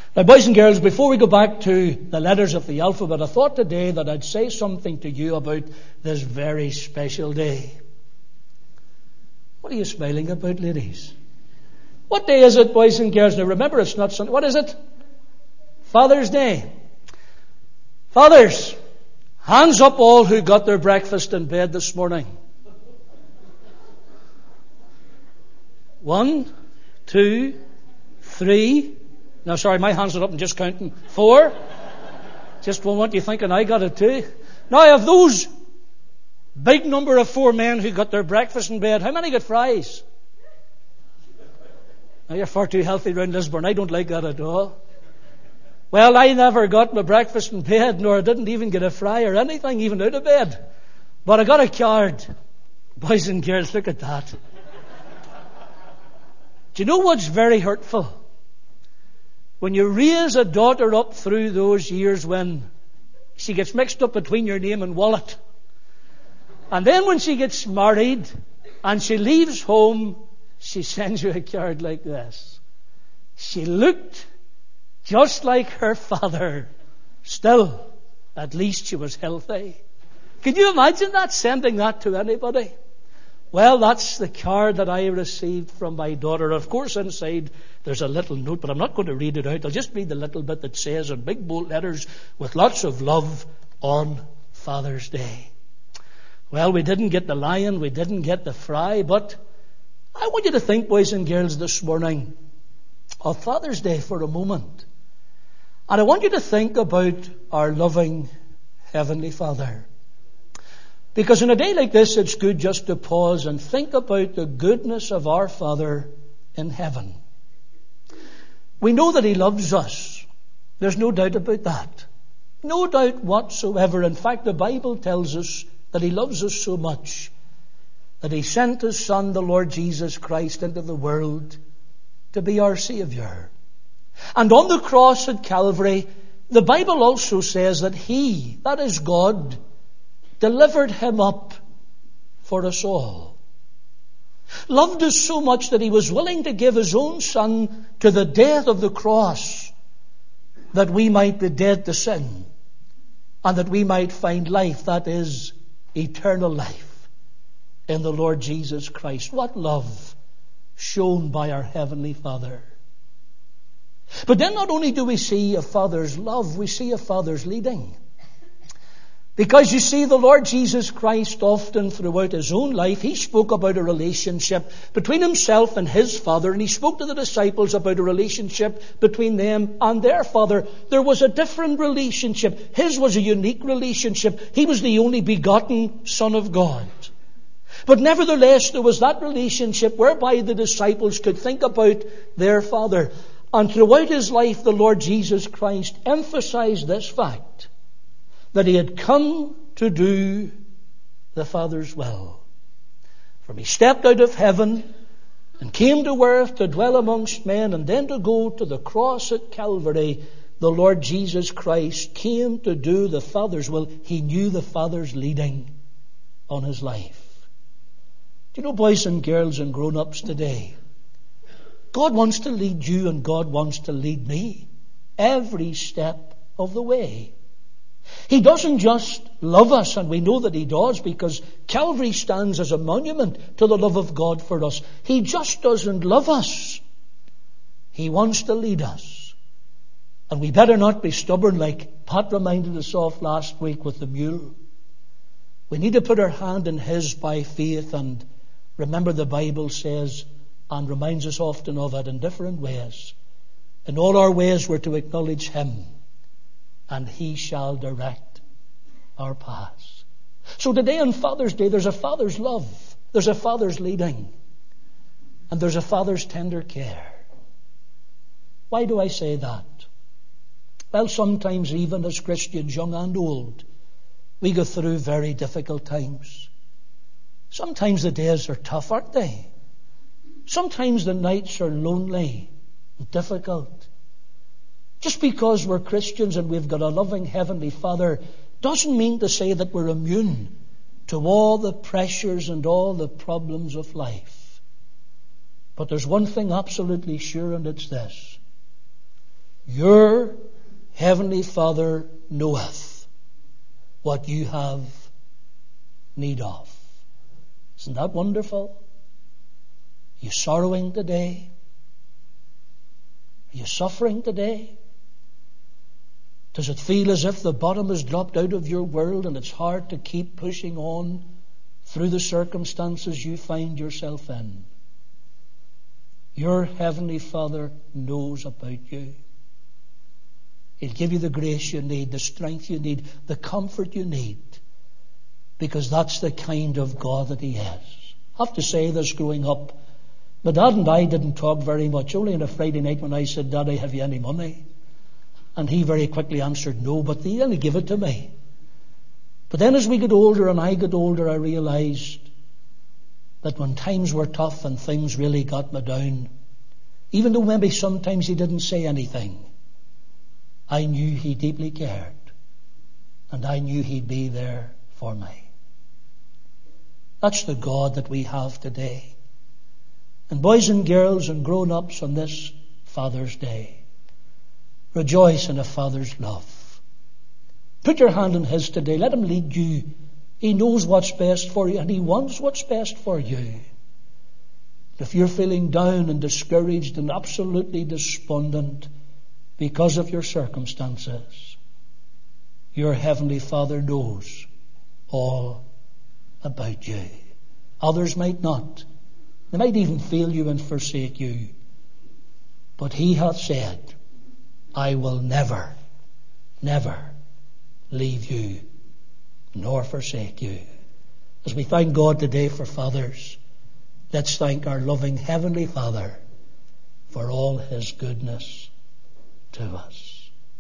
Now, boys and girls, before we go back to the letters of the alphabet, I thought today that I'd say something to you about this very special day. What are you smiling about, ladies? What day is it, boys and girls? Now, remember, it's not Sunday. What is it? Father's Day. Fathers, hands up all who got their breakfast in bed this morning. 1, 2, 3. No, sorry, my hands are up and just counting. 4. Just one want you thinking I got it too. Now, of those big number of 4 men who got their breakfast in bed, how many got fries? Now, you're far too healthy around Lisburn. I don't like that at all. Well, I never got my breakfast in bed, nor I didn't even get a fry or anything, even out of bed. But I got a card. Boys and girls, look at that. Do you know what's very hurtful? When you raise a daughter up through those years when she gets mixed up between your name and wallet. And then when she gets married and she leaves home, she sends you a card like this. She looked just like her father. Still, at least she was healthy. Can you imagine that, sending that to anybody? Well, that's the card that I received from my daughter. Of course, inside there's a little note, but I'm not going to read it out. I'll just read the little bit that says in big bold letters, with lots of love, on Father's Day. Well, we didn't get the lion, we didn't get the fry, but I want you to think, boys and girls, this morning of Father's Day for a moment. And I want you to think about our loving Heavenly Father. Because in a day like this, it's good just to pause and think about the goodness of our Father in heaven. We know that He loves us. There's no doubt about that. No doubt whatsoever. In fact, the Bible tells us that He loves us so much that He sent His Son, the Lord Jesus Christ, into the world to be our Saviour. And on the cross at Calvary, the Bible also says that He, that is God, delivered Him up for us all. Loved us so much that He was willing to give His own Son to the death of the cross, that we might be dead to sin, and that we might find life, that is, eternal life, in the Lord Jesus Christ. What love shown by our Heavenly Father. But then not only do we see a Father's love, we see a Father's leading. Because you see, the Lord Jesus Christ often throughout His own life, He spoke about a relationship between Himself and His Father, and He spoke to the disciples about a relationship between them and their Father. There was a different relationship. His was a unique relationship. He was the only begotten Son of God. But nevertheless, there was that relationship whereby the disciples could think about their Father. And throughout His life, the Lord Jesus Christ emphasized this fact, that He had come to do the Father's will. From He stepped out of heaven and came to earth to dwell amongst men, and then to go to the cross at Calvary, the Lord Jesus Christ came to do the Father's will. He knew the Father's leading on His life. Do you know, boys and girls and grown-ups today, God wants to lead you and God wants to lead me every step of the way. He doesn't just love us, and we know that He does, because Calvary stands as a monument to the love of God for us. He just doesn't love us. He wants to lead us. And we better not be stubborn, like Pat reminded us of last week with the mule. We need to put our hand in His by faith, and remember the Bible says, and reminds us often of it in different ways, in all our ways we're to acknowledge Him, and He shall direct our paths. So today on Father's Day, there's a Father's love, there's a Father's leading, and there's a Father's tender care. Why do I say that? Well, sometimes even as Christians, young and old, we go through very difficult times. Sometimes the days are tough, aren't they? Sometimes the nights are lonely and difficult. Just because we're Christians and we've got a loving Heavenly Father doesn't mean to say that we're immune to all the pressures and all the problems of life. But there's one thing absolutely sure, and it's this. Your heavenly Father knoweth what you have need of. Isn't that wonderful? Are you sorrowing today? Are you suffering today? Does it feel as if the bottom has dropped out of your world and it's hard to keep pushing on through the circumstances you find yourself in? Your heavenly Father knows about you. He'll give you the grace you need, the strength you need, the comfort you need, because that's the kind of God that He is. I have to say this, growing up, my dad and I didn't talk very much. Only on a Friday night when I said, "Daddy, have you any money?" And he very quickly answered no, but he only gave it to me. But then as we got older and I got older, I realized that when times were tough and things really got me down, even though maybe sometimes he didn't say anything, I knew he deeply cared, and I knew he'd be there for me. That's the God that we have today. And boys and girls and grown-ups on this Father's Day, rejoice in a Father's love. Put your hand in His today. Let Him lead you. He knows what's best for you, and He wants what's best for you. If you're feeling down and discouraged and absolutely despondent because of your circumstances, your Heavenly Father knows all about you. Others might not. They might even fail you and forsake you. But He hath said, "I will never, never leave you nor forsake you." As we thank God today for fathers, let's thank our loving Heavenly Father for all His goodness to us.